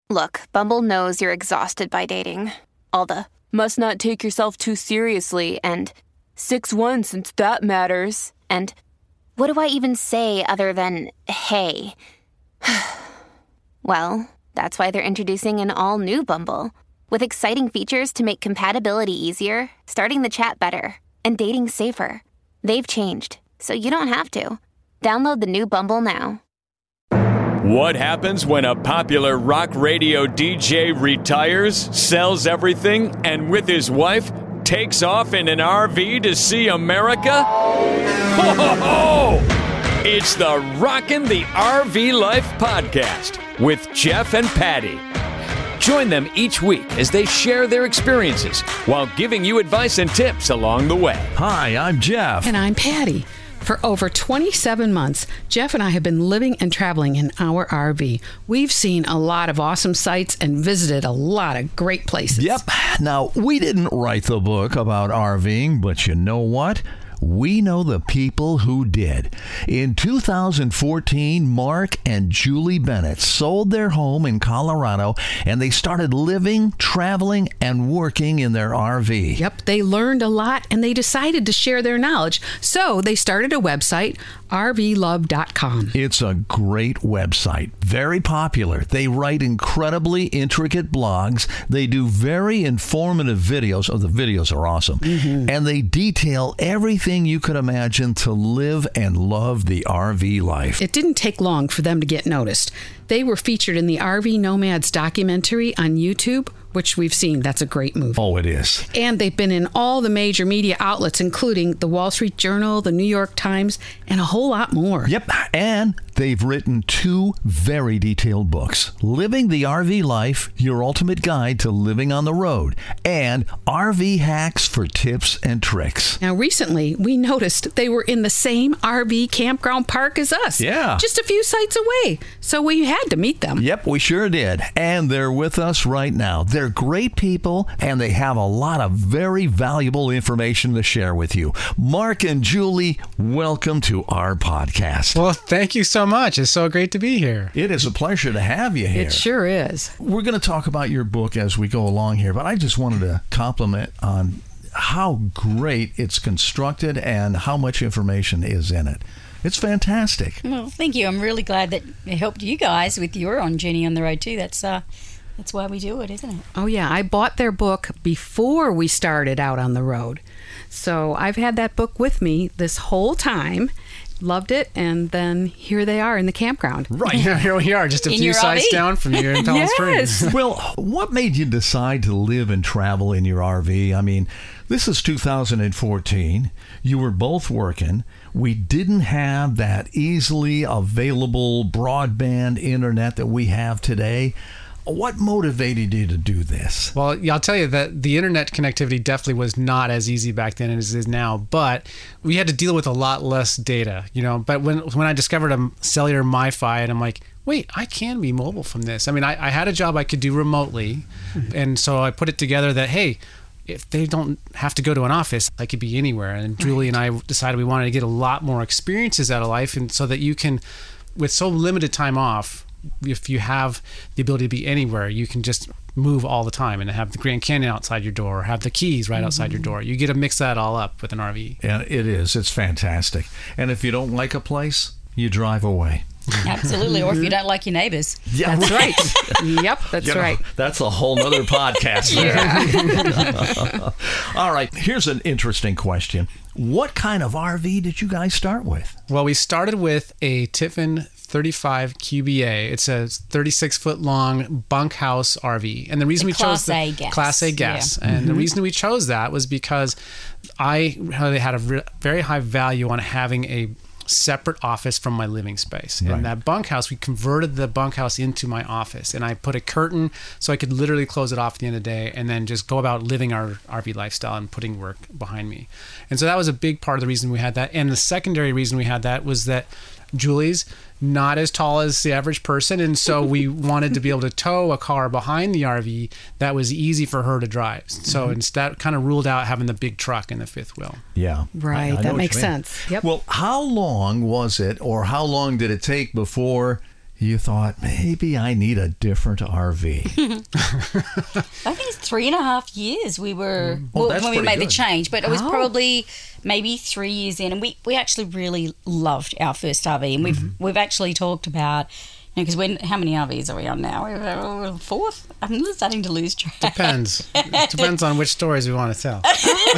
Look, Bumble knows you're exhausted by dating. All the must not take yourself too seriously and 6'1" since that matters. And what do I even say other than hey? Well, that's why they're introducing an all-new Bumble with exciting features to make compatibility easier, starting the chat better, and dating safer. They've changed, so you don't have to. Download the new Bumble now. What happens when a popular rock radio DJ retires, sells everything, and with his wife takes off in an RV to see America? Ho, ho, ho! It's the Rockin' the RV Life podcast with Jeff and Patty. Join them each week as they share their experiences while giving you advice and tips along the way. Hi, I'm Jeff. And I'm Patty. For over 27 months, Jeff and I have been living and traveling in our RV. We've seen a lot of awesome sights and visited a lot of great places. Yep. Now, we didn't write the book about RVing, but you know what? We know the people who did. In 2014, Mark and Julie Bennett sold their home in Colorado, and they started living, traveling, and working in their RV. Yep, they learned a lot, and they decided to share their knowledge. So they started a website, rvlove.com. It's a great website, very popular. They write incredibly intricate blogs. They do very informative videos. Oh, the videos are awesome. Mm-hmm. And they detail everything you could imagine to live and love the RV life. It didn't take long for them to get noticed. They were featured in the RV Nomads documentary on YouTube, which we've seen. That's a great movie. Oh, it is. And they've been in all the major media outlets, including the Wall Street Journal, the New York Times, and a whole lot more. Yep. And they've written 2 very detailed books, Living the RV Life, Your Ultimate Guide to Living on the Road, and RV Hacks for Tips and Tricks. Now, recently, we noticed they were in the same RV campground park as us. Yeah. Just a few sites away. So we had to meet them. Yep, we sure did. And they're with us right now. They're great people, and they have a lot of very valuable information to share with you. Mark and Julie, welcome to our podcast. Well, thank you so much. It's so great to be here. It is a pleasure to have you here. It sure is. We're going to talk about your book as we go along here, but I just wanted to compliment on how great it's constructed and how much information is in it. It's fantastic. Well, thank you. I'm really glad that it helped you guys with your own journey on the road too. That's why we do it, isn't it? Oh, yeah. I bought their book before we started out on the road. So I've had that book with me this whole time. Loved it, and then here they are in the campground. Right, here we are, just a few sites down from here in Palm Springs. Well, what made you decide to live and travel in your RV? I mean, this is 2014. You were both working. We didn't have that easily available broadband internet that we have today. What motivated you to do this? Well, yeah, I'll tell you that the internet connectivity definitely was not as easy back then as it is now, but we had to deal with a lot less data, you know. But when I discovered a cellular MiFi, and I'm like, wait, I can be mobile from this. I mean, I had a job I could do remotely, and so I put it together that, hey, if they don't have to go to an office, I could be anywhere. And Julie and I decided we wanted to get a lot more experiences out of life, and so that you can, with so limited time off, if you have the ability to be anywhere, you can just move all the time and have the Grand Canyon outside your door, or have the Keys right outside your door. You get to mix that all up with an RV. And it is. It's fantastic. And if you don't like a place, you drive away. Absolutely. Or if you don't like your neighbors. Yeah, that's right. Yep, that's right. That's a whole nother podcast there. All right. Here's an interesting question. What kind of RV did you guys start with? Well, we started with a Tiffin 35 QBA. It's a 36-foot long bunkhouse RV. And the reason we chose the Class A gas. Yeah. And the reason we chose that was because I really had a very high value on having a separate office from my living space. Right. And that bunkhouse, we converted the bunkhouse into my office, and I put a curtain so I could literally close it off at the end of the day and then just go about living our RV lifestyle and putting work behind me. And so that was a big part of the reason we had that. And the secondary reason we had that was that Julie's not as tall as the average person, and so we wanted to be able to tow a car behind the RV that was easy for her to drive. So that kind of ruled out having the big truck in the fifth wheel. Yeah. Right. That makes sense. Yep. Well, how long was it, or how long did it take before you thought, maybe I need a different RV? I think it's 3.5 years we were when we made the change, but it was probably maybe 3 years in, and we actually really loved our first RV, and we've actually talked about, because how many RVs are we on now? We're fourth? I'm starting to lose track. Depends. It depends on which stories we want to tell.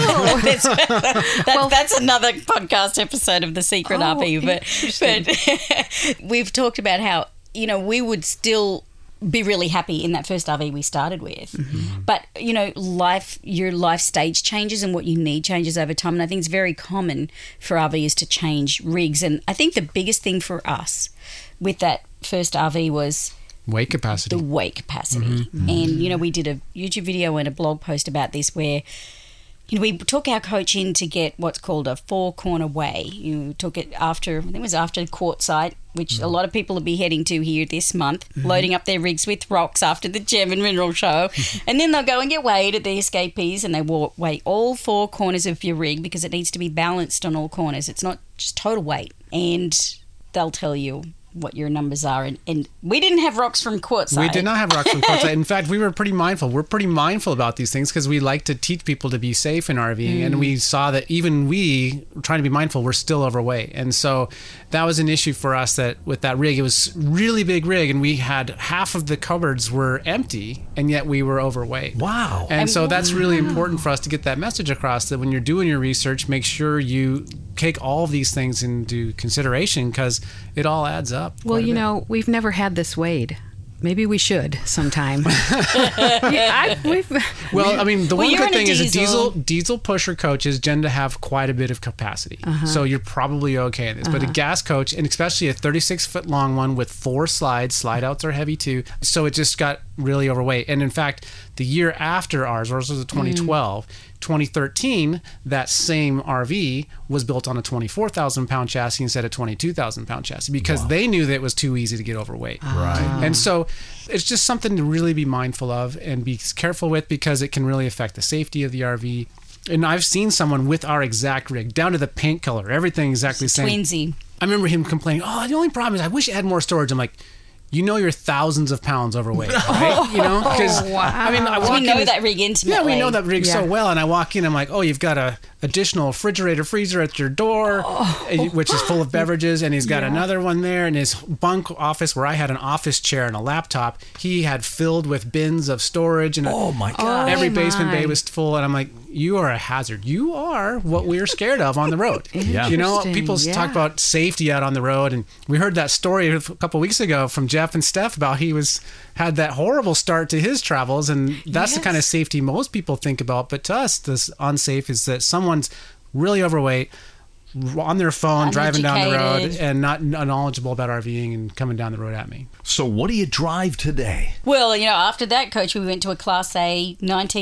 That's another podcast episode of The Secret RV. But we've talked about how, we would still be really happy in that first RV we started with. But, your life stage changes and what you need changes over time. And I think it's very common for RVs to change rigs. And I think the biggest thing for us with that first RV was weight capacity. The weight capacity. And, we did a YouTube video and a blog post about this where, we took our coach in to get what's called a 4-corner weigh. You took it after Quartzsite, which a lot of people will be heading to here this month, loading up their rigs with rocks after the Gem and Mineral Show. And then they'll go and get weighed at the escapees, and they will weigh all 4 corners of your rig because it needs to be balanced on all corners. It's not just total weight. And they'll tell you what your numbers are, and we didn't have rocks from Quartzsite. We did not have rocks from Quartzsite. In fact, we were pretty mindful. We're pretty mindful about these things because we like to teach people to be safe in RVing, and we saw that even we, trying to be mindful, we're still overweight. And so that was an issue for us, that with that rig, it was really big rig, and we had half of the cupboards were empty, and yet we were overweight. Wow. And so that's really important for us to get that message across, that when you're doing your research, make sure you take all of these things into consideration because it all adds up. Well, we've never had this weighed. Maybe we should sometime. The one good thing is diesel pusher coaches tend to have quite a bit of capacity. So you're probably okay in this. But a gas coach, and especially a 36-foot long one with 4 slides, slide outs are heavy too. So it just got really overweight. And in fact, the year after ours was 2012, 2013, that same RV was built on a 24,000-pound chassis instead of 22,000-pound chassis because they knew that it was too easy to get overweight. Right. And so it's just something to really be mindful of and be careful with because it can really affect the safety of the RV. And I've seen someone with our exact rig, down to the paint color, everything exactly the same. Twinsy. I remember him complaining, the only problem is I wish I had more storage. I'm like, you're thousands of pounds overweight, right? Because I walk in. We know that rig intimately. Yeah, we know that rig so well. And I walk in, I'm like, you've got a additional refrigerator freezer at your door, which is full of beverages, and he's got another one there. And his bunk office, where I had an office chair and a laptop, he had filled with bins of storage, and my God, every basement bay was full. And I'm like, you are a hazard. You are what we're scared of on the road. People talk about safety out on the road, and we heard that story a couple weeks ago from Jeff and Steph about he had that horrible start to his travels, and that's the kind of safety most people think about. But to us, this unsafe is that someone's really overweight, on their phone, driving down the road, and not knowledgeable about RVing and coming down the road at me. So what do you drive today? Well, after that, Coach, we went to a Class A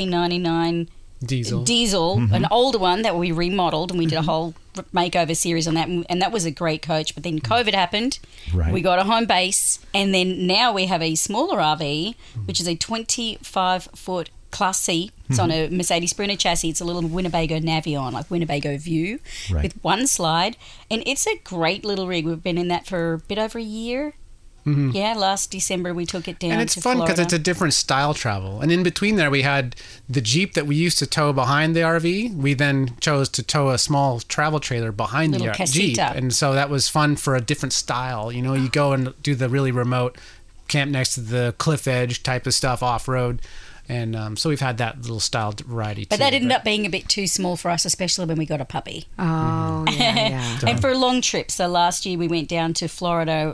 1999 diesel, an older one that we remodeled, and we did a whole makeover series on that, and that was a great coach. But then COVID happened. Right. We got a home base, and then now we have a smaller RV, which is a 25-foot Class C. It's on a Mercedes Sprinter chassis. It's a little Winnebago Navion, like Winnebago View, with one slide, and it's a great little rig. We've been in that for a bit over a year. Yeah, last December we took it down to Florida. And it's fun because it's a different style travel. And in between there, we had the Jeep that we used to tow behind the RV. We then chose to tow a small travel trailer behind the Jeep. And so that was fun for a different style. You go and do the really remote camp next to the cliff edge type of stuff off-road. And so we've had that little style variety too. But that ended up being a bit too small for us, especially when we got a puppy. Oh, yeah. And for long trips. So last year we went down to Florida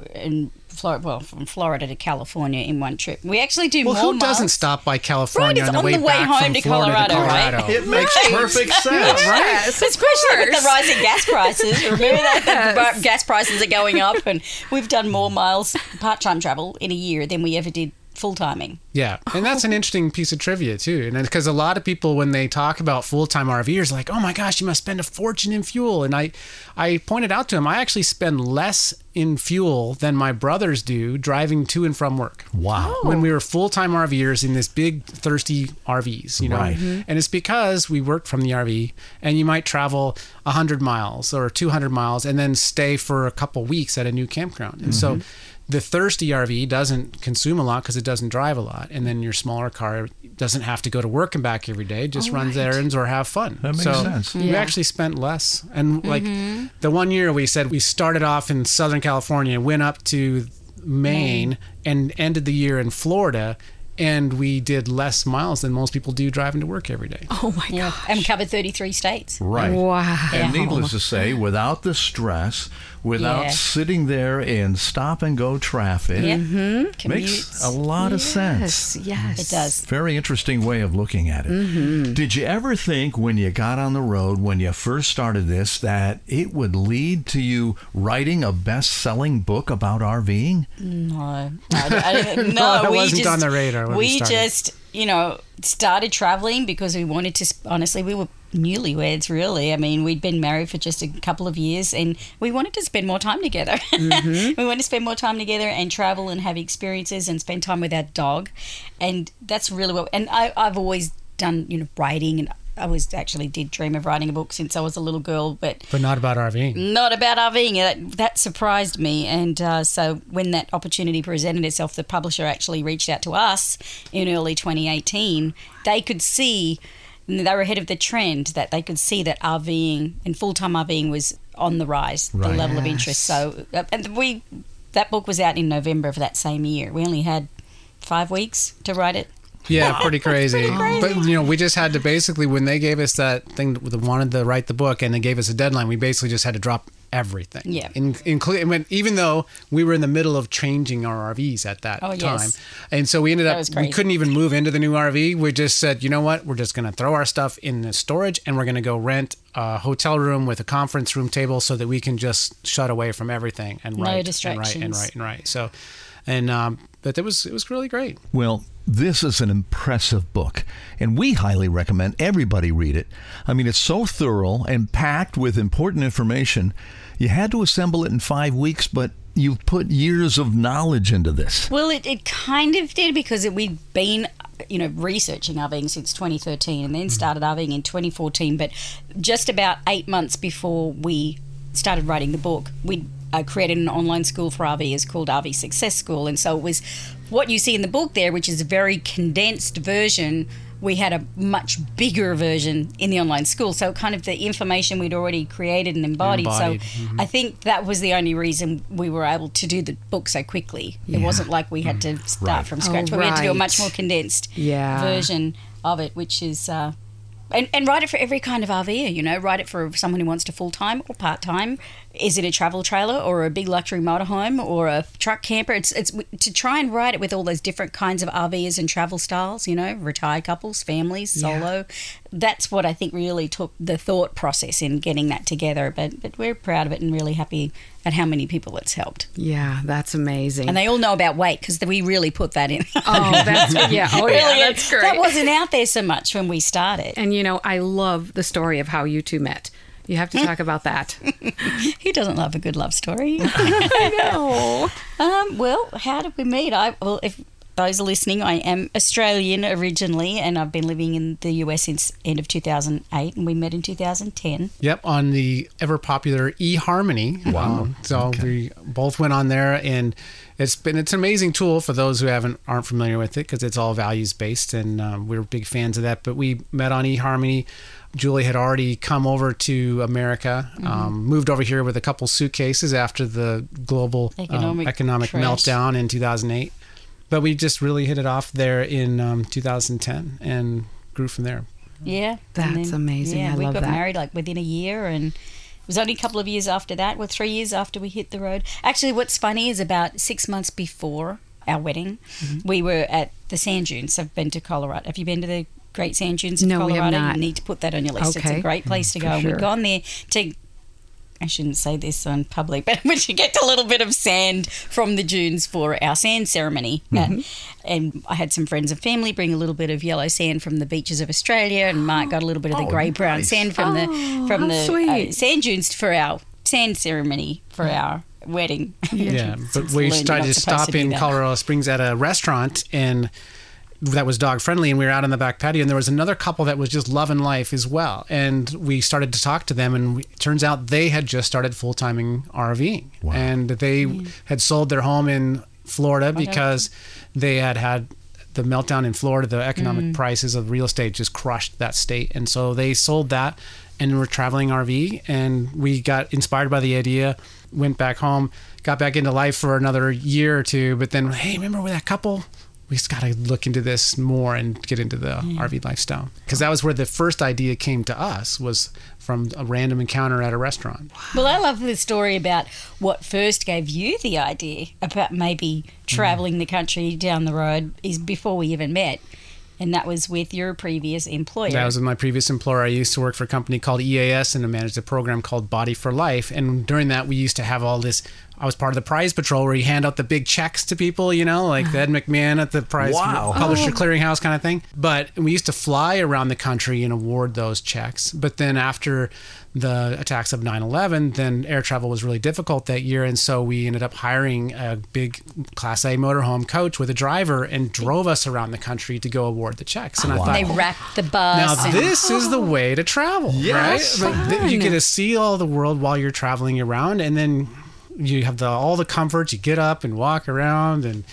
from Florida to California in one trip. We actually do more miles. Who doesn't stop by California on the way back home from to Florida to Colorado? Right? It makes perfect sense. Right? Especially with the rising gas prices. Remember that the gas prices are going up, and we've done more miles part-time travel in a year than we ever did full-timing. Yeah, and that's an interesting piece of trivia too, and because a lot of people, when they talk about full-time RVers, like, oh my gosh, you must spend a fortune in fuel. And I pointed out to him, I actually spend less in fuel than my brothers do driving to and from work. Wow. When we were full-time RVers in this big thirsty RVs, Right. And it's because we worked from the RV, and you might travel 100 miles or 200 miles and then stay for a couple weeks at a new campground. And so the thirsty RV doesn't consume a lot because it doesn't drive a lot. And then your smaller car doesn't have to go to work and back every day, just runs errands or have fun. That makes sense. We actually spent less. And like the one year we said we started off in Southern California, went up to Maine and ended the year in Florida. And we did less miles than most people do driving to work every day. Oh, my gosh. And covered 33 states. Right. Wow. And needless to say, without the stress, without sitting there in stop-and-go traffic, makes a lot of sense. Yes, it does. Very interesting way of looking at it. Did you ever think when you got on the road, when you first started this, that it would lead to you writing a best-selling book about RVing? No. That wasn't on the radar. We just, started traveling because we wanted to, honestly, we were newlyweds, really. I mean, we'd been married for just a couple of years and we wanted to spend more time together. We wanted to spend more time together and travel and have experiences and spend time with our dog. And that's really what, and I've always done, writing, and I did dream of writing a book since I was a little girl, but not about RVing. Not about RVing. That surprised me, and so when that opportunity presented itself, the publisher actually reached out to us in early 2018. They could see, they were ahead of the trend, that they could see that RVing and full-time RVing was on the rise, the level of interest. So, and that book was out in November of that same year. We only had 5 weeks to write it. Yeah, pretty crazy. But, we just had to basically, when they gave us that thing, that wanted to write the book, and they gave us a deadline, we basically just had to drop everything. Yeah. Even though we were in the middle of changing our RVs at that time. Yes. And so we ended up, we couldn't even move into the new RV. We just said, you know what, we're just going to throw our stuff in the storage and we're going to go rent a hotel room with a conference room table so that we can just shut away from everything and write. No distractions. And write. So, but it was really great. Well, this is an impressive book, and we highly recommend everybody read it. I mean, it's so thorough and packed with important information. You had to assemble it in 5 weeks, but you've put years of knowledge into this. Well, it kind of did, because we'd been, researching RVing since 2013 and then started RVing in 2014. But just about 8 months before we started writing the book, we created an online school for RVers called RV Success School. And so it was what you see in the book there, which is a very condensed version. We had a much bigger version in the online school. So kind of the information we'd already created and embodied. So I think that was the only reason we were able to do the book so quickly. It wasn't like we had to start from scratch, but we had to do a much more condensed version of it, which is... And write it for every kind of RVer, write it for someone who wants to full-time or part-time. Is it a travel trailer or a big luxury motorhome or a truck camper? It's to try and write it with all those different kinds of RVers and travel styles, retired couples, families, solo. That's what I think really took the thought process in getting that together. But we're proud of it and really happy at how many people it's helped. Yeah, that's amazing. And they all know about weight because we really put that in. That's great. That wasn't out there so much when we started. And, I love the story of how you two met. You have to talk about that. Who doesn't love a good love story? I know. Well, how did we meet? If those are listening, I am Australian originally, and I've been living in the US since end of 2008, and we met in 2010. Yep, on the ever popular eHarmony. Wow. We both went on there, and it's an amazing tool for those who aren't familiar with it, because it's all values based, and we're big fans of that. But we met on eHarmony. Julie had already come over to America, moved over here with a couple suitcases after the global economic meltdown in 2008. But we just really hit it off there in 2010 and grew from there. Yeah. That's amazing. Yeah, I love that. We got married within a year, and it was only a couple of years after that, 3 years after we hit the road. Actually, what's funny is about 6 months before our wedding, we were at the sand dunes. I've been to Colorado. Have you been to the Great Sand Dunes of Colorado? We have not. You need to put that on your list. Okay. It's a great place to go. Sure. We've gone there to... I shouldn't say this on public, but we should get a little bit of sand from the dunes for our sand ceremony. And I had some friends and family bring a little bit of yellow sand from the beaches of Australia, and Mark got a little bit of the grey-brown sand from the sand dunes for our sand ceremony for our wedding. Yeah, but we tried to stop in Colorado Springs at a restaurant, and that was dog friendly, and we were out on the back patio, and there was another couple that was just loving life as well. And we started to talk to them, and it turns out they had just started full-timing RVing. Wow. And they had sold their home in Florida because they had the meltdown in Florida. The economic prices of real estate just crushed that state. And so they sold that and were traveling RV, and we got inspired by the idea, went back home, got back into life for another year or two, but then, hey, remember with that couple? We just got to look into this more and get into the RV lifestyle. Because that was where the first idea came to us, was from a random encounter at a restaurant. Well, I love the story about what first gave you the idea about maybe traveling the country down the road is before we even met. And that was with your previous employer. That was with my previous employer. I used to work for a company called EAS, and I managed a program called Body for Life. And during that, we used to have all this. I was part of the prize patrol where you hand out the big checks to people, you know, like the Ed McMahon at the prize publisher clearinghouse kind of thing. But we used to fly around the country and award those checks. But then after the attacks of 9/11, then air travel was really difficult that year. And so we ended up hiring a big Class A motorhome coach with a driver and drove us around the country to go award the checks. And I thought, they wrapped the bus. Now this is the way to travel, right? Like, you get to see all the world while you're traveling around, and then you have all the comforts. You get up and walk around and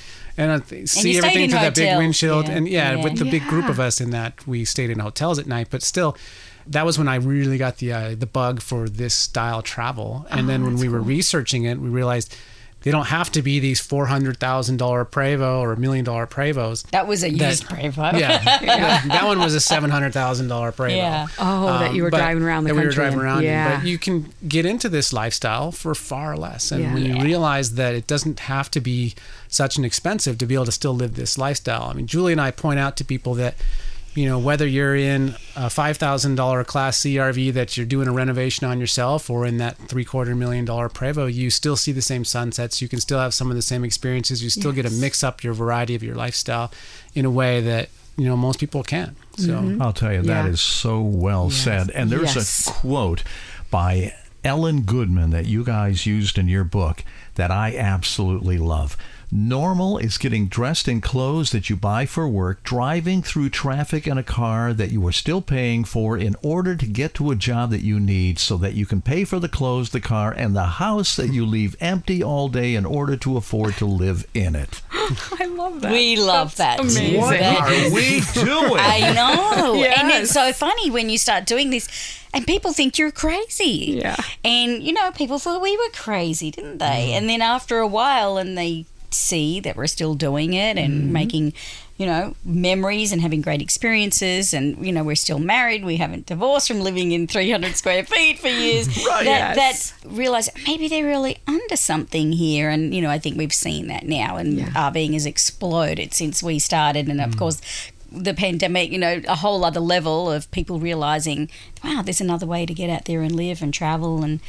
see everything through that big windshield. And with the big group of us in that, we stayed in hotels at night. But still, that was when I really got the bug for this style travel. And then when we were researching it, we realized they don't have to be these $400,000 Prevost or $1 million Prevos. That was a used Prevost. That one was a $700,000 Prevost. Yeah. That you were driving around the country. We were driving around. Yeah. But you can get into this lifestyle for far less. And when you realize that it doesn't have to be such an expensive to be able to still live this lifestyle. I mean, Julie and I point out to people that, you know, whether you're in a $5,000 Class C RV that you're doing a renovation on yourself, or in that $750,000 Prevost, you still see the same sunsets. You can still have some of the same experiences. You still get to mix up your variety of your lifestyle in a way that, you know, most people can't. So I'll tell you, that is so well said. And there's a quote by Ellen Goodman that you guys used in your book that I absolutely love. Normal is getting dressed in clothes that you buy for work, driving through traffic in a car that you are still paying for in order to get to a job that you need so that you can pay for the clothes, the car, and the house that you leave empty all day in order to afford to live in it. I love that. We love that. Amazing. What are we doing? I know. Yes. And it's so funny when you start doing this and people think you're crazy. Yeah. And, you know, people thought we were crazy, didn't they? And then after a while, and they see that we're still doing it and making, you know, memories and having great experiences, and, you know, we're still married, we haven't divorced from living in 300 square feet for years. That realize maybe they're really under something here. And, you know, I think we've seen that now, and RVing has exploded since we started. And of course the pandemic, you know, a whole other level of people realizing, wow, there's another way to get out there and live and travel. And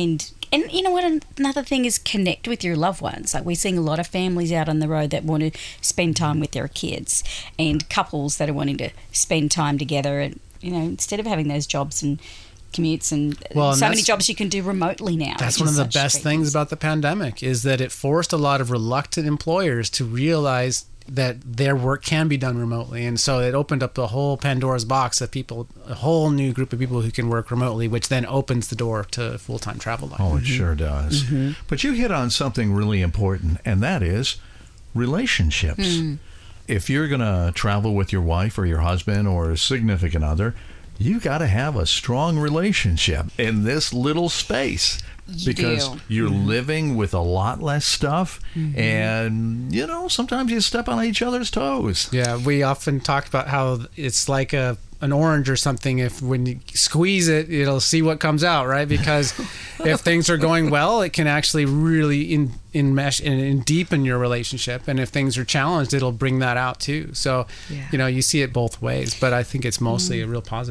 you know what, another thing is connect with your loved ones. Like, we're seeing a lot of families out on the road that want to spend time with their kids, and couples that are wanting to spend time together, and, you know, instead of having those jobs and commutes and so many jobs you can do remotely now. That's one of the best things about the pandemic, is that it forced a lot of reluctant employers to realize that their work can be done remotely. And so it opened up the whole Pandora's box of people, a whole new group of people who can work remotely, which then opens the door to full-time travel life. Oh, it sure does. But you hit on something really important, and that is relationships. If you're going to travel with your wife or your husband or a significant other, you got to have a strong relationship in this little space. Because you're living with a lot less stuff, and, you know, sometimes you step on each other's toes. Yeah, we often talk about how it's like an orange or something. If when you squeeze it, it'll see what comes out, right? Because if things are going well, it can actually really enmesh and deepen your relationship. And if things are challenged, it'll bring that out too. So, you know, you see it both ways, but I think it's mostly a real positive.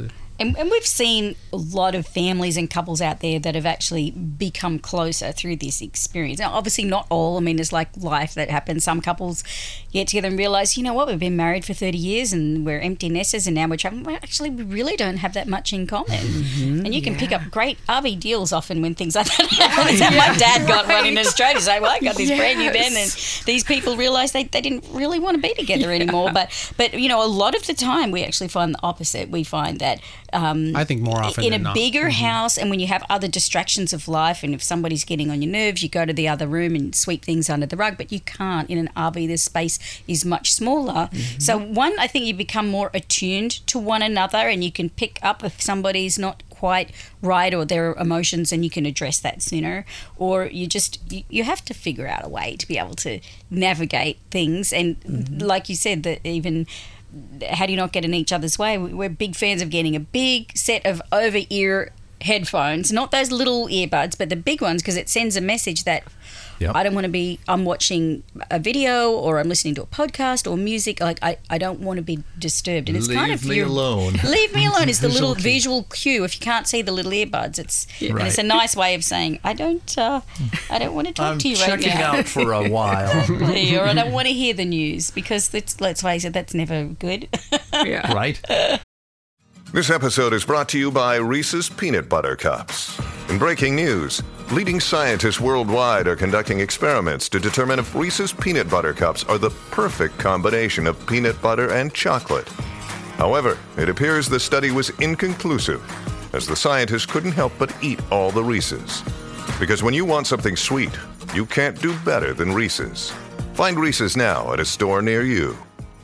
And we've seen a lot of families and couples out there that have actually become closer through this experience. Now, obviously not all. I mean, it's like life that happens. Some couples get together and realise, you know what, we've been married for 30 years and we're empty nesters and now we're travelling. Well, actually, we really don't have that much in common. And you can pick up great RV deals often when things like that happen. My dad got one in Australia. So, well, I got this brand new van, and these people realised they didn't really want to be together anymore. But you know, a lot of the time we actually find the opposite. We find that I think more often in than a not. bigger house, and when you have other distractions of life, and if somebody's getting on your nerves, you go to the other room and sweep things under the rug. But you can't in an RV. The space is much smaller. So one, I think you become more attuned to one another, and you can pick up if somebody's not quite right or their emotions, and you can address that sooner. Or you have to figure out a way to be able to navigate things. And like you said, that even how do you not get in each other's way? We're big fans of getting a big set of over-ear headphones, not those little earbuds, but the big ones, because it sends a message that I don't want to be, I'm watching a video or I'm listening to a podcast or music. Like, I don't want to be disturbed. And it's kind of... Leave me alone. Leave me alone is the little visual cue. If you can't see the little earbuds, and it's a nice way of saying, I don't want to talk to you right now. I'm checking out for a while. Or I don't want to hear the news, because let's face it, that's never good. Right? This episode is brought to you by Reese's Peanut Butter Cups. In breaking news, leading scientists worldwide are conducting experiments to determine if Reese's Peanut Butter Cups are the perfect combination of peanut butter and chocolate. However, it appears the study was inconclusive, as the scientists couldn't help but eat all the Reese's. Because when you want something sweet, you can't do better than Reese's. Find Reese's now at a store near you.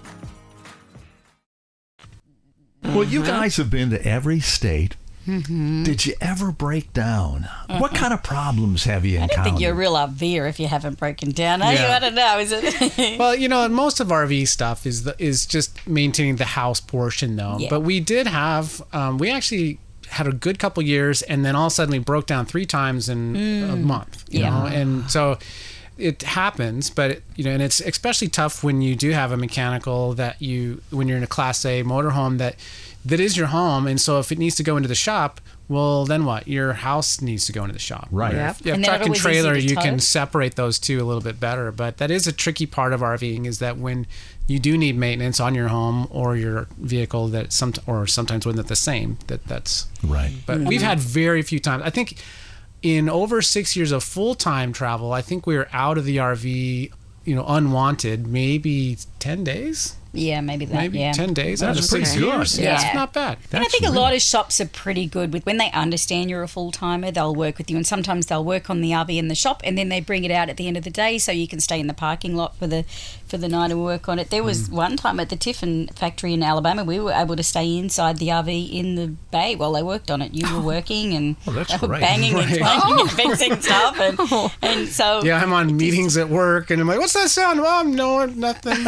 Well, you guys have been to every state. Did you ever break down? What kind of problems have you encountered? I don't think you're a real RVer if you haven't broken down. Are you? I don't know. Is it? Well, you know, most of RV stuff is just maintaining the house portion, though. Yeah. But we did have, we actually had a good couple years, and then all of a sudden we broke down 3 times in a month. You know, and so it happens, but and it's especially tough when you do have a mechanical when you're in a Class A motorhome that is your home, and so if it needs to go into the shop, well, then what? Your house needs to go into the shop. Right. If you have truck and trailer, you can separate those two a little bit better. But that is a tricky part of RVing, is that when you do need maintenance on your home or your vehicle, that sometimes when they're the same, that's right. But we've had very few times. I think in over 6 years of full-time travel, I think we were out of the RV, unwanted, maybe 10 days. Yeah, maybe that. Maybe 10 days. That's pretty good. Yeah, it's not bad. And I think a lot of shops are pretty good with, when they understand you're a full-timer, they'll work with you. And sometimes they'll work on the RV in the shop, and then they bring it out at the end of the day so you can stay in the parking lot for the night and work on it. There was one time at the Tiffin factory in Alabama, we were able to stay inside the RV in the bay while they worked on it. You were working and that's they were great. banging and clanging and fixing stuff. And so... Yeah, I'm on meetings at work, and I'm like, what's that sound? Oh, no, nothing.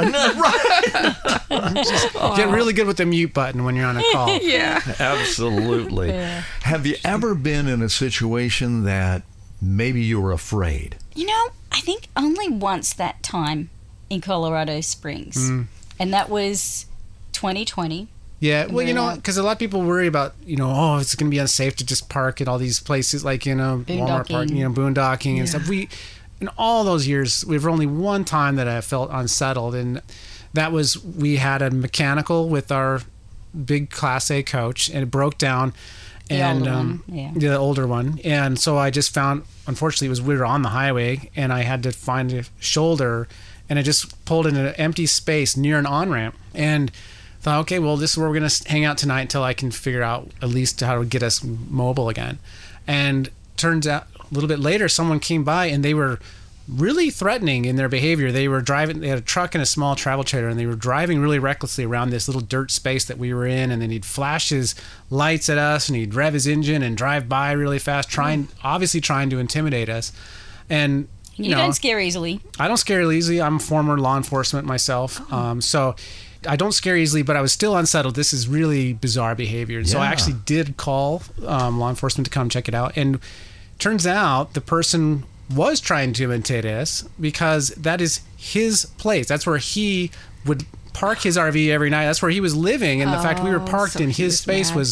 Get really good with the mute button when you're on a call. Yeah. Absolutely. Yeah. Have you ever been in a situation that maybe you were afraid? I think only once that time in Colorado Springs. And that was 2020. Yeah, well, because a lot of people worry about, it's going to be unsafe to just park at all these places like, Walmart parking, boondocking and stuff. In all those years, we've only one time that I felt unsettled, and that was we had a mechanical with our big Class A coach, and it broke down. The older one. And so I just found, unfortunately, we were on the highway, and I had to find a shoulder, and I just pulled in an empty space near an on-ramp, and thought, okay, well, this is where we're going to hang out tonight until I can figure out at least how to get us mobile again. And turns out a little bit later, someone came by, and they were really threatening in their behavior. They had a truck and a small travel trailer, and they were driving really recklessly around this little dirt space that we were in, and then he'd flash his lights at us, and he'd rev his engine and drive by really fast, obviously trying to intimidate us. And you don't scare easily. I don't scare easily. I'm a former law enforcement myself. So I don't scare easily, but I was still unsettled. This is really bizarre behavior. So I actually did call law enforcement to come check it out. And turns out the person was trying to intimidate us because that is his place. That's where he would park his RV every night. That's where he was living. And the fact we were parked in his space was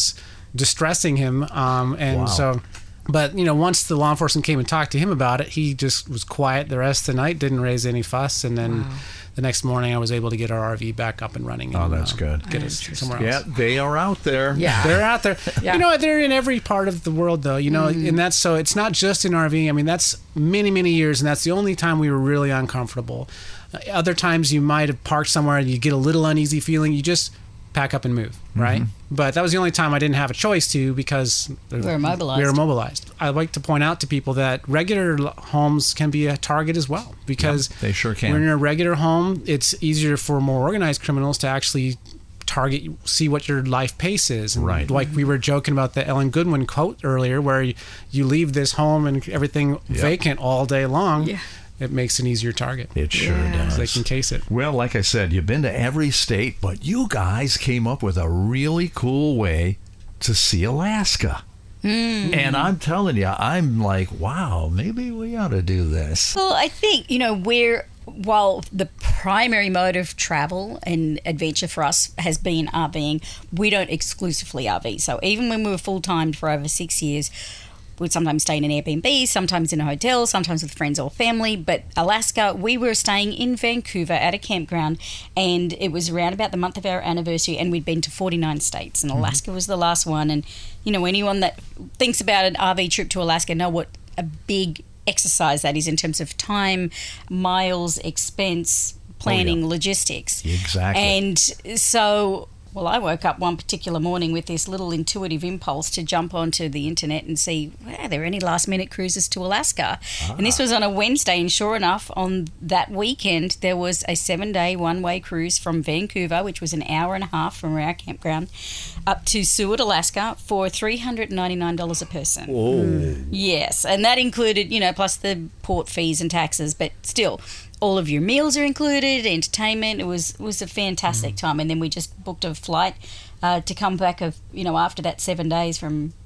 distressing him. So, but once the law enforcement came and talked to him about it, he just was quiet the rest of the night, didn't raise any fuss, and then the next morning I was able to get our RV back up and running. Oh, that's good. Get us somewhere else. Yeah, they are out there. Yeah, they're out there. Yeah. They're in every part of the world, though. And that's so it's not just in RV. I mean, that's many, many years, and that's the only time we were really uncomfortable. Other times you might have parked somewhere and you get a little uneasy feeling. You just pack up and move, right? But that was the only time I didn't have a choice to, because we were mobilized. I like to point out to people that regular homes can be a target as well, because they sure can. When you're in a regular home, it's easier for more organized criminals to actually target, see what your life pace is. And right. Like we were joking about the Ellen Goodwin quote earlier, where you leave this home and everything vacant all day long. Yeah. It makes an easier target. It sure does. They can case it. Well, like I said, you've been to every state, but you guys came up with a really cool way to see Alaska. And I'm telling you, I'm like, wow, maybe we ought to do this. Well, I think, while the primary mode of travel and adventure for us has been RVing, we don't exclusively RV. So even when we were full-time for over 6 years, we'd sometimes stay in an Airbnb, sometimes in a hotel, sometimes with friends or family. But Alaska, we were staying in Vancouver at a campground, and it was around about the month of our anniversary, and we'd been to 49 states, and Alaska was the last one. And, anyone that thinks about an RV trip to Alaska know what a big exercise that is in terms of time, miles, expense, planning, logistics. Exactly. And so... Well, I woke up one particular morning with this little intuitive impulse to jump onto the internet and see, are there any last-minute cruises to Alaska? And this was on a Wednesday, and sure enough, on that weekend, there was a 7-day one-way cruise from Vancouver, which was an hour and a half from our campground, up to Seward, Alaska, for $399 a person. Oh. Yes, and that included, plus the port fees and taxes, but still... all of your meals are included, entertainment. It was a fantastic time. And then we just booked a flight to come back after that 7 days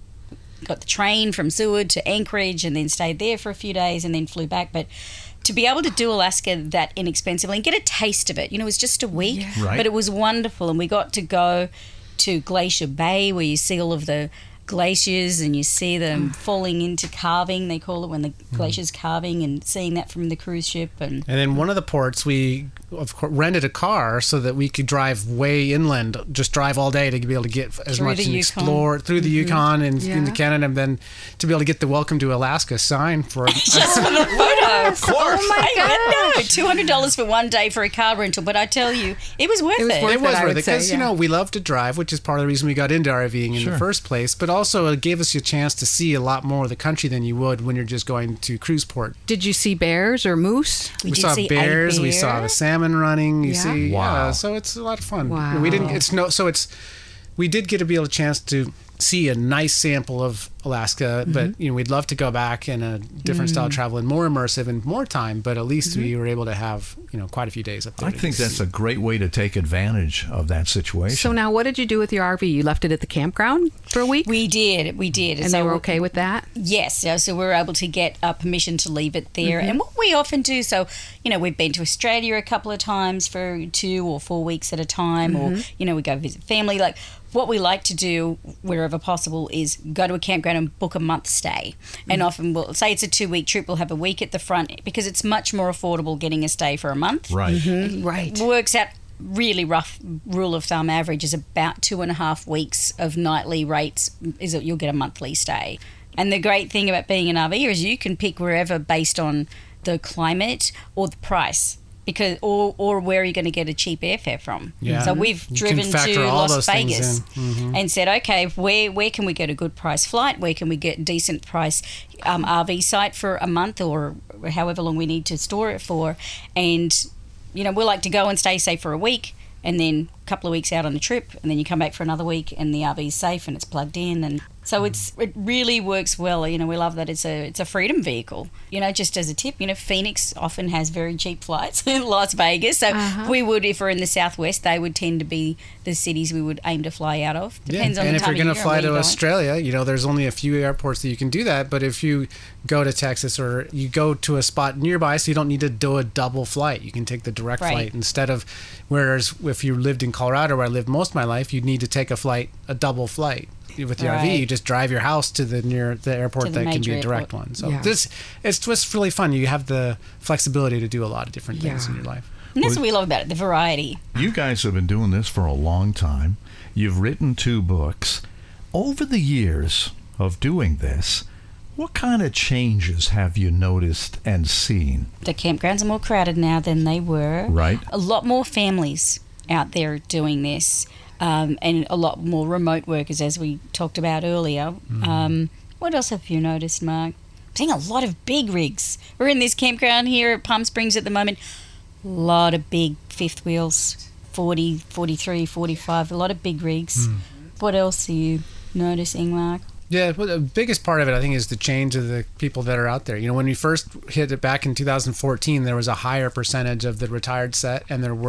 got the train from Seward to Anchorage, and then stayed there for a few days and then flew back. But to be able to do Alaska that inexpensively and get a taste of it, it was just a week, right. But it was wonderful. And we got to go to Glacier Bay, where you see all of the glaciers and you see them falling into calving, they call it, when the glacier's calving, and seeing that from the cruise ship. And then one of the ports, we of course rented a car so that we could drive way inland, just drive all day to be able to get as much and explore through the Yukon and into Canada, and then to be able to get the Welcome to Alaska sign for just for the photo. Of course. Oh my God. $200 for 1 day for a car rental, but I tell you, it was worth it. It was worth it because we love to drive, which is part of the reason we got into RVing in the first place, but also it gave us a chance to see a lot more of the country than you would when you're just going to cruise port. Did you see bears or moose? We saw bears. We saw the salmon running. You see, wow. So it's a lot of fun. Wow. We did get to be able a chance to see a nice sample of Alaska, but we'd love to go back in a different style of travel and more immersive and more time, but at least we were able to have quite a few days up there. I think that's a great way to take advantage of that situation. So now what did you do with your RV? You left it at the campground for a week? We did. And so they were okay with that? Yes. So we were able to get permission to leave it there. And what we often do, so we've been to Australia a couple of times for 2 or 4 weeks at a time, or we go visit family. Like, what we like to do wherever possible is go to a campground and book a month stay. And often we'll say it's a 2-week trip, we'll have a week at the front, because it's much more affordable getting a stay for a month. Right. Right. It works out really rough. Rule of thumb average is about 2.5 weeks of nightly rates is that you'll get a monthly stay. And the great thing about being an RVer is you can pick wherever based on the climate or the price. Because or where are you going to get a cheap airfare from? Yeah. So we've driven to Las Vegas and said, okay, where can we get a good price flight? Where can we get a decent price RV site for a month or however long we need to store it for? And we like to go and stay, say, for a week, and then a couple of weeks out on a trip, and then you come back for another week, and the RV's safe and it's plugged in, and so it really works well. We love that it's a freedom vehicle. Just as a tip, Phoenix often has very cheap flights in Las Vegas. So we would, if we're in the Southwest, they would tend to be the cities we would aim to fly out of. Depends on the time of year. And if you're going to fly to Australia, there's only a few airports that you can do that. But if you go to Texas or you go to a spot nearby, so you don't need to do a double flight. You can take the direct flight instead of, whereas if you lived in Colorado, where I lived most of my life, you'd need to take a double flight. With the RV, you just drive your house to the airport that can be a direct one. So it's just really fun. You have the flexibility to do a lot of different things in your life. And that's what we love about it, the variety. You guys have been doing this for a long time. You've written 2 books. Over the years of doing this, what kind of changes have you noticed and seen? The campgrounds are more crowded now than they were. Right. A lot more families out there doing this, and a lot more remote workers, as we talked about earlier. What else have you noticed, Mark? I'm seeing a lot of big rigs. We're in this campground here at Palm Springs at the moment. A lot of big fifth wheels, 40, 43, 45, a lot of big rigs. What else are you noticing, Mark? Yeah, well, the biggest part of it, I think, is the change of the people that are out there. When we first hit it back in 2014, there was a higher percentage of the retired set, and there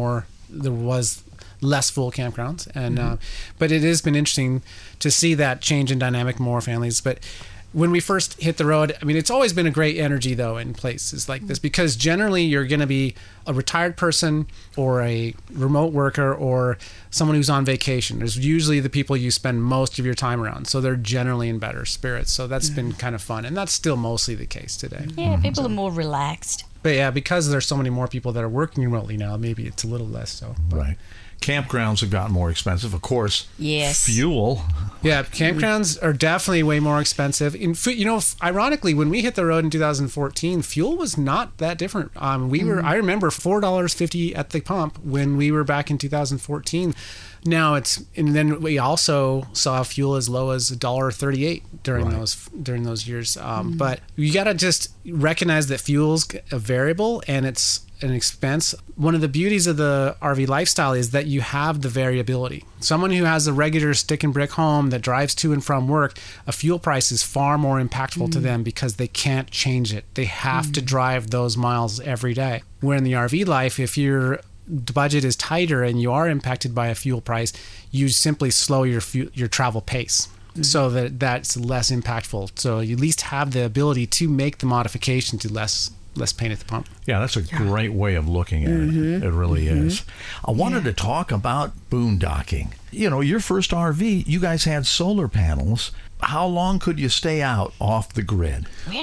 was less full campgrounds. And but it has been interesting to see that change in dynamic, more families. But when we first hit the road, I mean, it's always been a great energy, though, in places like this, because generally you're going to be a retired person or a remote worker or someone who's on vacation. There's usually the people you spend most of your time around, so they're generally in better spirits. So that's been kind of fun, and that's still mostly the case today. Yeah, people are more relaxed. But yeah, because there's so many more people that are working remotely now, maybe it's a little less so. Right. Campgrounds have gotten more expensive, of course. Yes. Fuel. Yeah, campgrounds are definitely way more expensive. Ironically, when we hit the road in 2014, fuel was not that different. I remember $4.50 at the pump when we were back in 2014. Now and then we also saw fuel as low as $1.38 during those years. But you got to just recognize that fuel's a variable and it's an expense. One of the beauties of the RV lifestyle is that you have the variability. Someone who has a regular stick and brick home that drives to and from work, a fuel price is far more impactful to them because they can't change it. They have to drive those miles every day. Where in the RV life, if your budget is tighter and you are impacted by a fuel price, you simply slow your travel pace. So that's less impactful. So you at least have the ability to make the modification to less pain at the pump. Yeah, that's a great way of looking at it. It really is. I wanted to talk about boondocking. Your first RV, you guys had solar panels. How long could you stay out off the grid?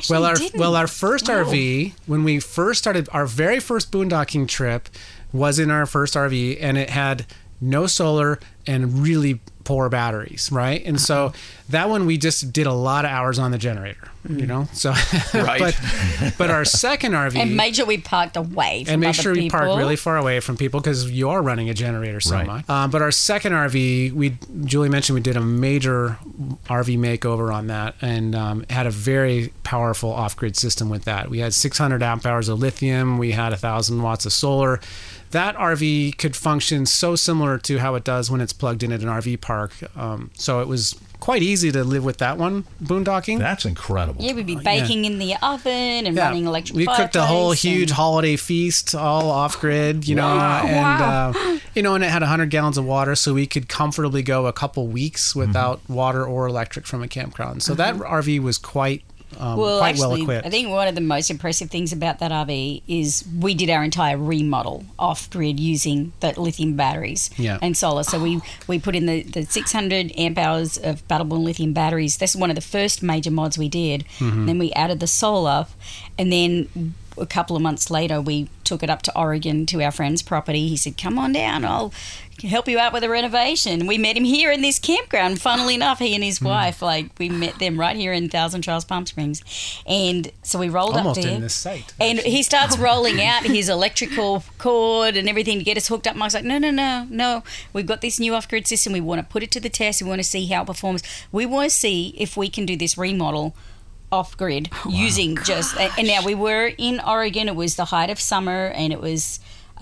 Our first RV, when we first started, our very first boondocking trip was in our first RV, and it had no solar and really poor batteries, right? And so that one we just did a lot of hours on the generator, So, right. but our second RV, and made sure we parked away from we people. parked really far away from people because you are running a generator so much. But our second RV, Julie mentioned we did a major RV makeover on that and had a very powerful off-grid system with that. We had 600 amp hours of lithium. We had 1,000 watts of solar. That RV could function so similar to how it does when it's plugged in at an RV park. So it was quite easy to live with that one, boondocking. That's incredible. Yeah, we'd be baking in the oven and running electric fireplace. We cooked a whole huge holiday feast all off-grid, and it had 100 gallons of water, so we could comfortably go a couple weeks without water or electric from a campground. So that RV was quite well equipped. I think one of the most impressive things about that RV is we did our entire remodel off-grid using the lithium batteries and solar. So we put in the 600 amp hours of battle-born lithium batteries. That's one of the first major mods we did. Then we added the solar, and then a couple of months later we took it up to Oregon to our friend's property. He said, come on down, I'll help you out with a renovation. We met him here in this campground. Funnily enough, he and his wife, we met them right here in Thousand Trails, Palm Springs. And so we rolled almost up there. In this site. And he starts rolling out his electrical cord and everything to get us hooked up. Mike's like, no. We've got this new off-grid system. We want to put it to the test. We want to see how it performs. We want to see if we can do this remodel off-grid using and now we were in Oregon. It was the height of summer, and it was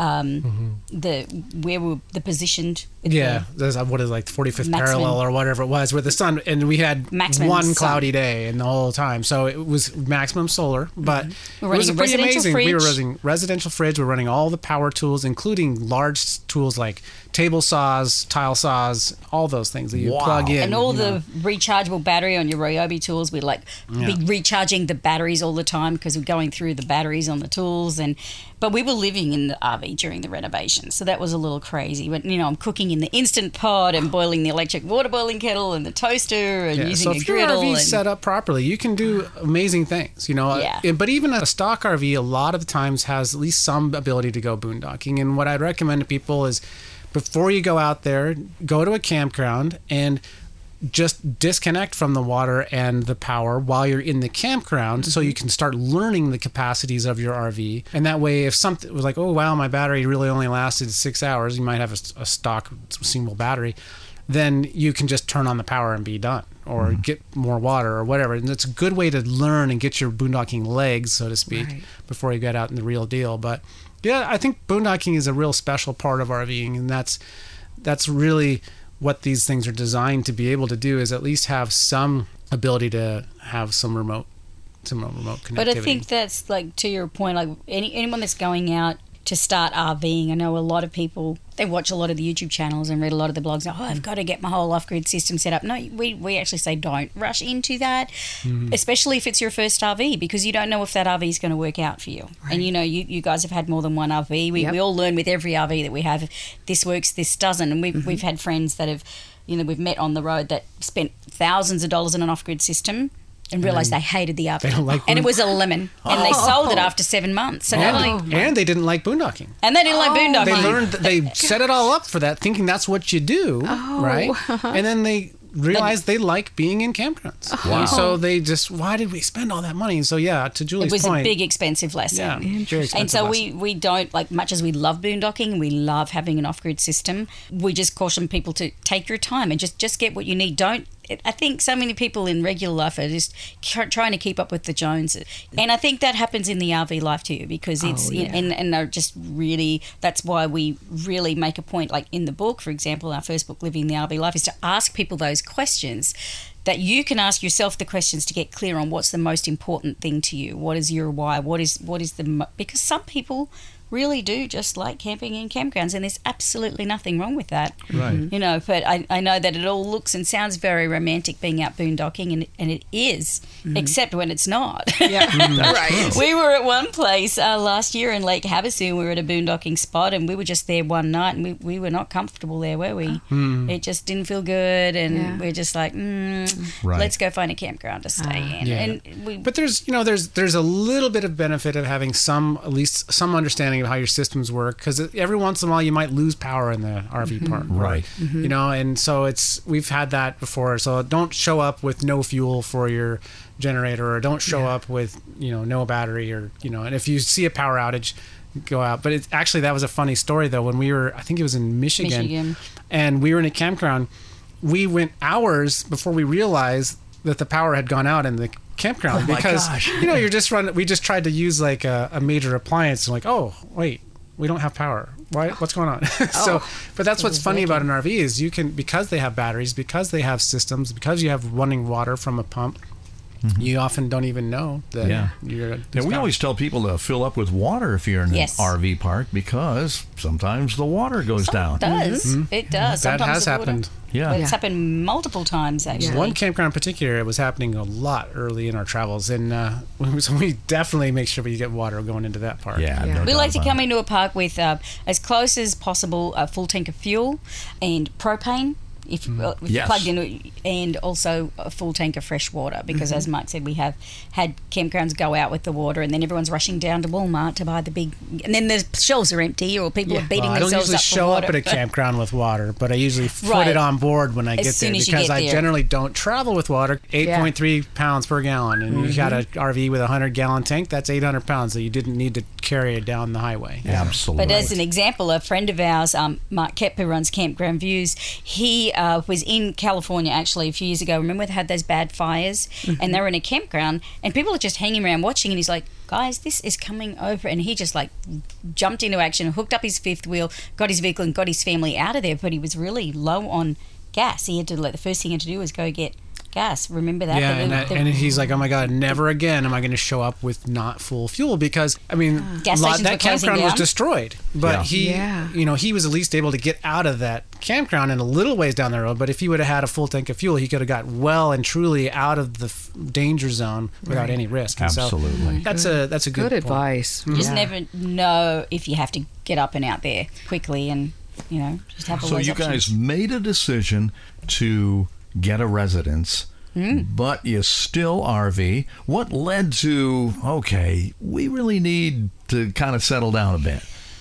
where we were positioned. There's what is like 45th parallel or whatever it was, where the sun, and we had one cloudy day in the whole time, so it was maximum solar. But it was pretty amazing. Fridge. We were running residential fridge. We're running all the power tools, including large tools like table saws, tile saws, all those things that you plug in, and all the rechargeable battery on your Ryobi tools. We'd be recharging the batteries all the time because we're going through the batteries on the tools. But we were living in the RV during the renovation, so that was a little crazy. But, I'm cooking in the Instant Pot and boiling the electric water boiling kettle and the toaster and using a griddle. So if your RV is set up properly, you can do amazing things, But even a stock RV, a lot of times has at least some ability to go boondocking. And what I'd recommend to people is before you go out there, go to a campground and just disconnect from the water and the power while you're in the campground so you can start learning the capacities of your RV. And that way, if something was like, oh, wow, my battery really only lasted 6 hours, you might have a stock single battery, then you can just turn on the power and be done, or get more water or whatever. And it's a good way to learn and get your boondocking legs, so to speak, before you get out in the real deal. But yeah, I think boondocking is a real special part of RVing, and that's really what these things are designed to be able to do, is at least have some ability to have some remote connectivity. But I think that's, like, to your point, like anyone that's going out to start RVing, I know a lot of people, they watch a lot of the YouTube channels and read a lot of the blogs. I've got to get my whole off-grid system set up. No, we actually say don't rush into that, especially if it's your first RV, because you don't know if that RV is going to work out for you. Right. And you guys have had more than one RV. We all learn with every RV that we have, this works, this doesn't. And we've had friends that have, we've met on the road that spent thousands of dollars on an off-grid system and realised they hated the RV. They don't like and it was a lemon. And they sold it after 7 months. So and they didn't like boondocking. And they didn't like boondocking. They set it all up for that, thinking that's what you do, right? And then they realized they like being in campgrounds. Wow. And so they just, why did we spend all that money? And so, to Julie's point. It was a big, expensive lesson. Yeah, very expensive and so lesson. we don't, like, much as we love boondocking, we love having an off-grid system, we just caution people to take your time and just get what you need. I think so many people in regular life are just trying to keep up with the Joneses. And I think that happens in the RV life too, because it's, and they're just really, that's why we really make a point, like in the book, for example, our first book, Living the RV Life, is to ask people those questions that you can ask yourself the questions to get clear on what's the most important thing to you. What is your why? Because some people really do just like camping in campgrounds, and there's absolutely nothing wrong with that. Right. But I know that it all looks and sounds very romantic being out boondocking, and it is, except when it's not. Yeah, right. We were at one place last year in Lake Havasu. We were at a boondocking spot, and we were just there one night, and we were not comfortable there, were we? It just didn't feel good, and we're just like, let's go find a campground to stay in. Yeah. And but there's a little bit of benefit of having at least some understanding of how your systems work, because every once in a while you might lose power in the RV park, right? And so we've had that before. So don't show up with no fuel for your generator, or don't show up with no battery, or and if you see a power outage, go out. But it's actually, that was a funny story though. When we were, I think it was in Michigan, and we were in a campground, we went hours before we realized that the power had gone out in the campground, because we just tried to use like a major appliance, and like, oh wait, we don't have power. What's going on? But that's what's funny about an RV is you can, because they have batteries, because they have systems, because you have running water from a pump, you often don't even know that you're. We always tell people to fill up with water if you're in an RV park, because sometimes the water goes down. It does. It does. That Sometimes has happened. Yeah. It's happened multiple times, actually. One campground in particular, it was happening a lot early in our travels, and so we definitely make sure we get water going into that park. No we like to come into a park with as close as possible a full tank of fuel and propane. If you're plugged in, and also a full tank of fresh water, because as Mark said, we have had campgrounds go out with the water, and then everyone's rushing down to Walmart to buy the big, and then the shelves are empty, or people are beating themselves up for water. I don't usually show up at a campground with water, but I usually put it on board when I get there, because I generally don't travel with water. 8.3 pounds per gallon, and you got an RV with a 100-gallon tank, that's 800 pounds, so you didn't need to carry it down the highway. Absolutely. But as an example, a friend of ours, Mark Kep, who runs Campground Views, he was in California actually a few years ago. Remember they had those bad fires, and they were in a campground, and people are just hanging around watching, and he's like, guys, this is coming over, and he just like jumped into action, hooked up his fifth wheel, got his vehicle and got his family out of there. But he was really low on gas. He had to, the first thing he had to do was go get gas. Remember that? Yeah, and he's like, oh my God, never again am I going to show up with not full fuel, because I mean, that campground was destroyed. But he was at least able to get out of that campground and a little ways down the road. But if he would have had a full tank of fuel, he could have got well and truly out of the danger zone without any risk. And absolutely. So that's a good advice. You just never know if you have to get up and out there quickly, and just have all So those you options. guys made a decision to get a residence, but you still RV. What led to, okay, we really need to kind of settle down a bit?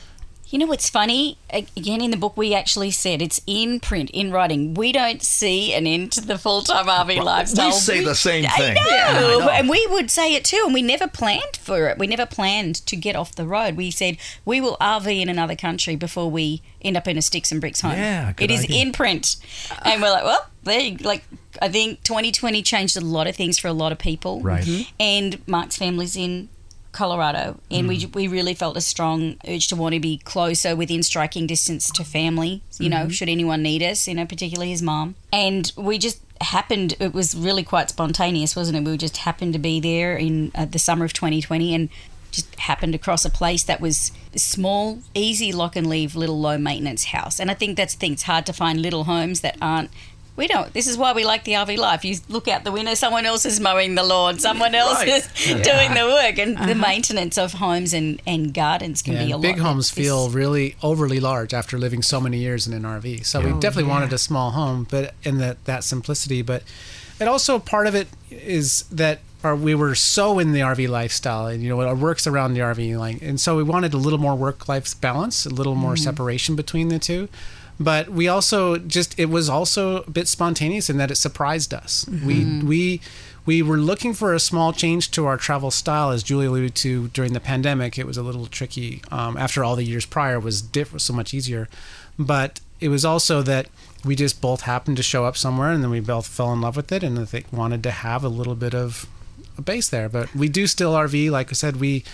What's funny? Again, in the book, we actually said it's in print, in writing. We don't see an end to the full-time RV lifestyle. We say the same thing. I know. And we would say it too, and we never planned for it. We never planned to get off the road. We said we will RV in another country before we end up in a sticks and bricks home. Yeah, good It is idea. in print. And we're like, well, there you go. I think 2020 changed a lot of things for a lot of people. Right. And Mark's family's in Colorado, and we really felt a strong urge to want to be closer, within striking distance to family, should anyone need us, particularly his mom. And we just happened, it was really quite spontaneous, wasn't it? We just happened to be there in the summer of 2020 and just happened across a place that was a small, easy lock and leave, little low maintenance house. And I think that's the thing, it's hard to find little homes that aren't. This is why we like the RV life. You look out the window, someone else is mowing the lawn, someone else is doing the work, and the maintenance of homes and gardens can be a lot. Big homes feel really overly large after living so many years in an RV. So we definitely wanted a small home, but in that simplicity. But it also, part of it is that we were so in the RV lifestyle, and it works around the RV, and so we wanted a little more work-life balance, a little more separation between the two. But we also it was also a bit spontaneous in that it surprised us. We were looking for a small change to our travel style, as Julie alluded to. During the pandemic, it was a little tricky. After all the years prior was so much easier. But it was also that we just both happened to show up somewhere, and then we both fell in love with it, and I think wanted to have a little bit of a base there. But we do still RV. Like I said, we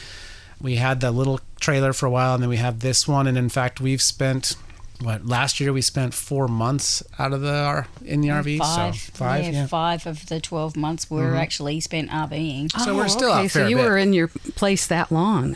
had the little trailer for a while, and then we have this one. And in fact, we've spent... last year we spent 4 months out of in the RV. 5 of the 12 months were actually spent RVing. So we're still out So you were in your place that long.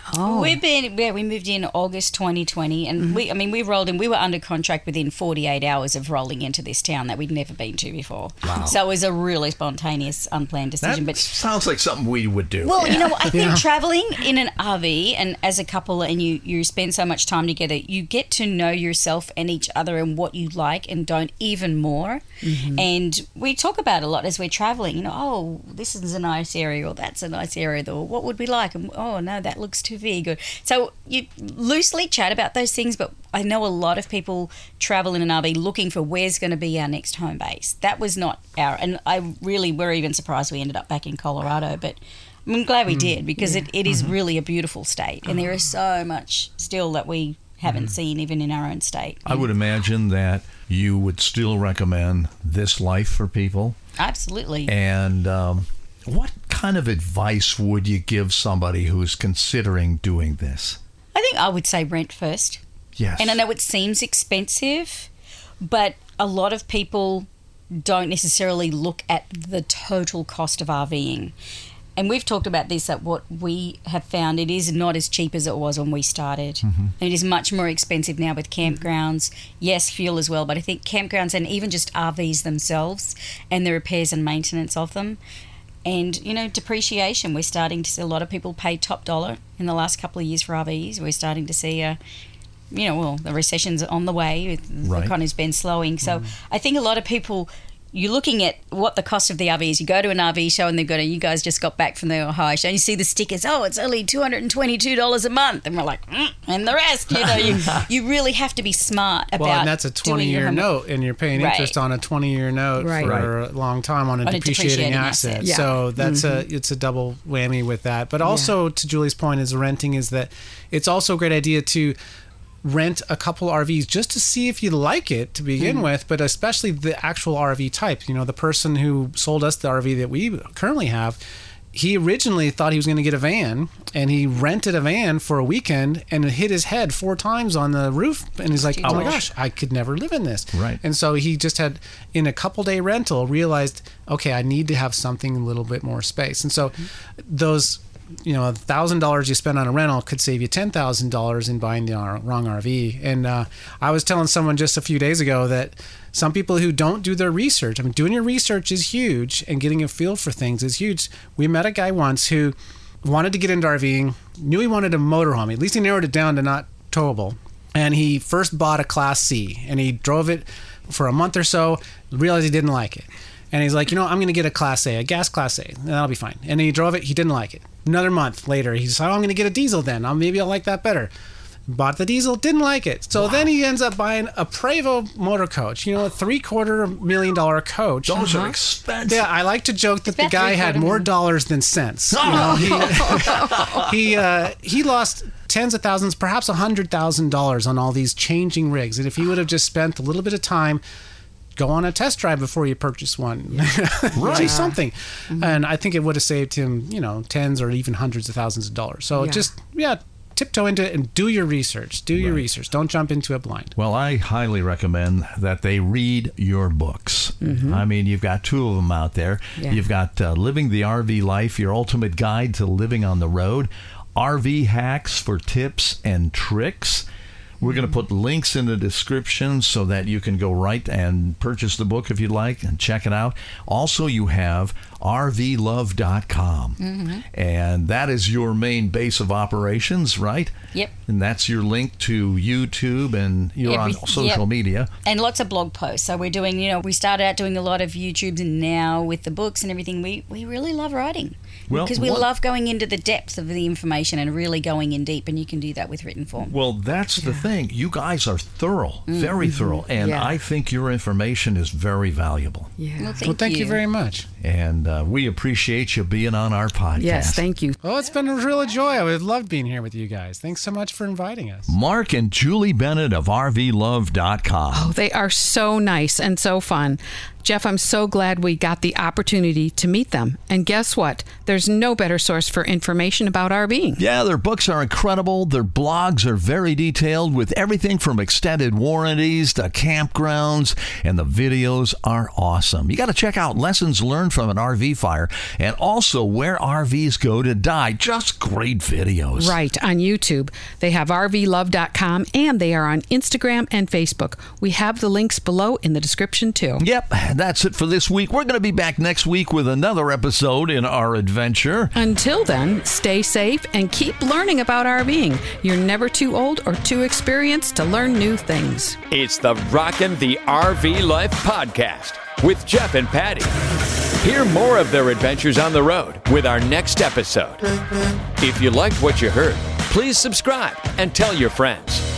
We moved in August 2020, and we rolled in. We were under contract within 48 hours of rolling into this town that we'd never been to before. Wow. So it was a really spontaneous, unplanned decision. That sounds like something we would do. Well, I think traveling in an RV and as a couple, and you spend so much time together, you get to know yourself and each other and what you like and don't even more. And we talk about a lot as we're traveling, this is a nice area, or that's a nice area, or what would we like, and oh no, that looks too big. So you loosely chat about those things, but I know a lot of people travel in an RV looking for where's going to be our next home base. That was not and we're even surprised we ended up back in Colorado, but I'm glad we did, because it is really a beautiful state, and there is so much still that we haven't seen even in our own state. I would imagine that you would still recommend this life for people. Absolutely. And what kind of advice would you give somebody who's considering doing this? I think I would say rent first. Yes. And I know it seems expensive, but a lot of people don't necessarily look at the total cost of RVing. And we've talked about this, that what we have found, it is not as cheap as it was when we started. And it is much more expensive now with campgrounds. Yes, fuel as well, but I think campgrounds and even just RVs themselves and the repairs and maintenance of them. And, depreciation. We're starting to see a lot of people pay top dollar in the last couple of years for RVs. We're starting to see the recession's on the way. The economy's been slowing. So I think a lot of people... You're looking at what the cost of the RV is. You go to an RV show and they've got you guys just got back from the Ohio show, and you see the stickers, it's only $222 a month. And we're like, and the rest, you really have to be smart about. Well, and that's a 20-year note, and you're paying interest on a 20-year note for a long time on a depreciating asset. Yeah. So that's it's a double whammy with that. But also, to Julie's point, is renting is that it's also a great idea to rent a couple RVs just to see if you like it to begin with, but especially the actual RV type. The person who sold us the RV that we currently have he originally thought he was going to get a van, and he rented a van for a weekend and hit his head 4 times on the roof. And he's like, oh my gosh, I could never live in this. Right. And so he just had, in a couple-day rental, realized, okay, I need to have something a little bit more space. And so those, $1,000 you spend on a rental could save you $10,000 in buying the wrong RV. And I was telling someone just a few days ago that some people who don't do their research, doing your research is huge, and getting a feel for things is huge. We met a guy once who wanted to get into RVing, knew he wanted a motorhome. At least he narrowed it down to not towable. And he first bought a Class C, and he drove it for a month or so, realized he didn't like it. And he's like, I'm going to get a Class A, a gas Class A. That'll be fine. And he drove it. He didn't like it. Another month later, he's like, I'm going to get a diesel then. Maybe I'll like that better. Bought the diesel, didn't like it. So then he ends up buying a Prevost motor coach, a $750,000 coach. Those are expensive. Yeah, I like to joke that the guy had more dollars than cents. He lost tens of thousands, perhaps $100,000 on all these changing rigs. And if he would have just spent a little bit of time, go on a test drive before you purchase one. Right. Do something. Mm-hmm. And I think it would have saved him, tens or even hundreds of thousands of dollars. So tiptoe into it and do your research. Do your research. Don't jump into it blind. Well, I highly recommend that they read your books. Mm-hmm. You've got 2 of them out there. Yeah. You've got Living the RV Life, Your Ultimate Guide to Living on the Road, RV Hacks for Tips and Tricks. We're going to put links in the description so that you can go right and purchase the book if you'd like and check it out. Also, you have RVLove.com. Mm-hmm. And that is your main base of operations, right? Yep. And that's your link to YouTube, and you're on social media. And lots of blog posts. So we're doing, we started out doing a lot of YouTubes, and now with the books and everything, we really love writing. Because we love going into the depth of the information and really going in deep, and you can do that with written form. Well, that's the thing. You guys are thorough, very thorough, and I think your information is very valuable. Yeah. Well, thank you very much. And we appreciate you being on our podcast. Yes, thank you. Oh, it's been a real joy. I would love being here with you guys. Thanks so much for inviting us. Mark and Julie Bennett of RVLove.com. Oh, they are so nice and so fun. Jeff, I'm so glad we got the opportunity to meet them. And guess what? There's no better source for information about RVing. Yeah, their books are incredible. Their blogs are very detailed with everything from extended warranties to campgrounds, and the videos are awesome. You got to check out Lessons Learned from an RV Fire and also Where RVs Go to Die. Just great videos. Right, on YouTube. They have RVLove.com, and they are on Instagram and Facebook. We have the links below in the description, too. Yep. That's it for this week. We're going to be back next week with another episode in our adventure. Until then, stay safe and keep learning about RVing. You're never too old or too experienced to learn new things. It's the Rockin' the RV Life podcast with Jeff and Patty. Hear more of their adventures on the road with our next episode. If you liked what you heard, please subscribe and tell your friends.